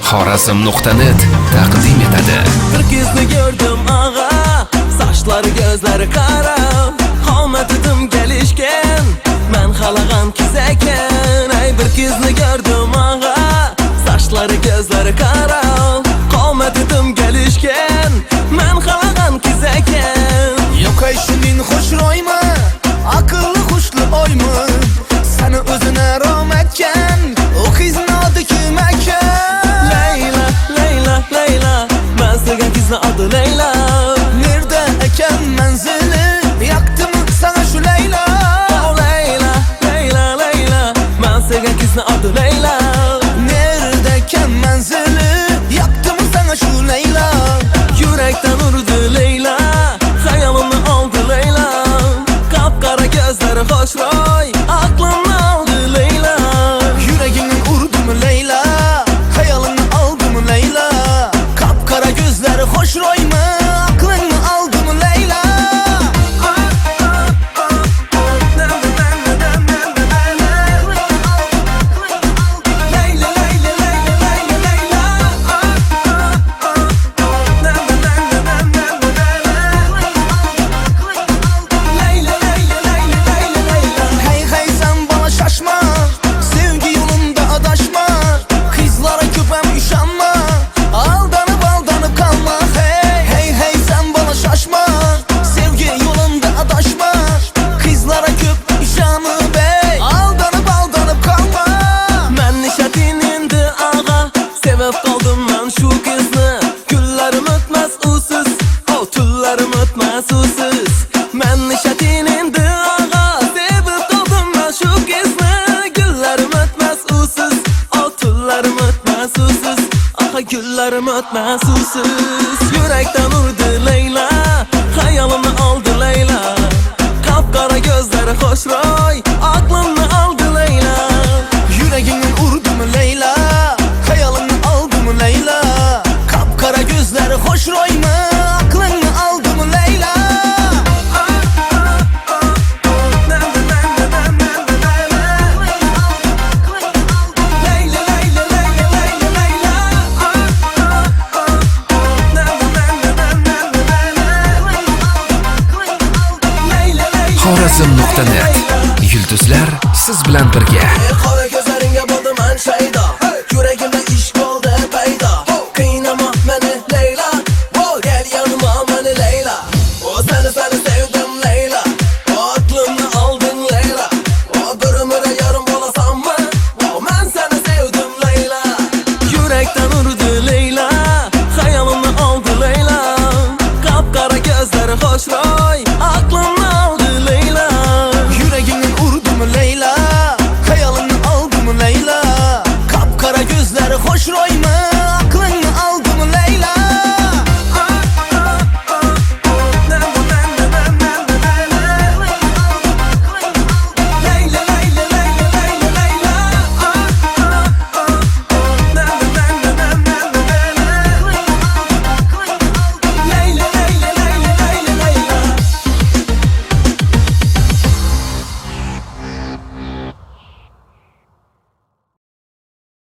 Xorazm.net taqdim etadi. Bir qizni gördüm ağa, saçları gözleri qara, qomatidim gelişken, men xalaqan kizeken. Ay bir qizni gördüm ağa, saçları gözleri qara, qomatidim gelişken, men xalaqan kizeken. Yok ay şunin hoş royma, akıllı kuşlu oymu, seni özüne rahmetken, o kızın adı kim eken? Leyla, Leyla, Leyla, ben sevgan qizni adı Leyla. Nerede eken menzili, yaktım sana şu Leyla. Oh Leyla, Leyla, Leyla, ben sevgan qizni adı Leyla. Nerede eken menzili, yaktım sana şu Leyla. Yürekten urdu Leyla, hayalımı aldı Leyla. Kapkara gözleri hoş roy, aklımı aldı Leyla. Yüreğimin urdu mu Leyla, hayalını aldı mı Leyla. Kapkara gözleri hoş roy mu, aklını aldı mı Leyla. Leyla, Leyla, Leyla, Leyla, Leyla. Leyla, Leyla, Leyla, Leyla, Leyla. Hey hey sen bana şaşma, sevgi yolunda adaşma, kızlara köpem üşanma, aldanıp kalma. Hey hey hey sen bana şaşma, sevgi yolunda adaşma, kızlara köp üşanma bey, aldanıp kalma. Men nişatin indi ağa, sevip kaldım ben şu kızını. Güllerim ötmez usus, o tüllerim ötmez usus. Men nişatin indi ağa, sevip kaldım ben şu kızını. Güllerim ötmez usus, o tüllerim ötmez usus. Aha güllerim ötmez usus. Yürekten urdu Leyla, hayalımı aldı Leyla. Kapkara gözleri hoş roy, aklımı aldı Leyla. Yüreğimin urdu mu Leyla, hayalını aldı mı Leyla. Kapkara gözleri hoş roy mu, aklını aldı mı Leyla. Leyla, Leyla, Leyla, Leyla, Leyla. Leyla, Leyla, Xorazm.net. Yulduzlar siz bilan birga. qora ko'zlaringga bo'ldim man shaydo.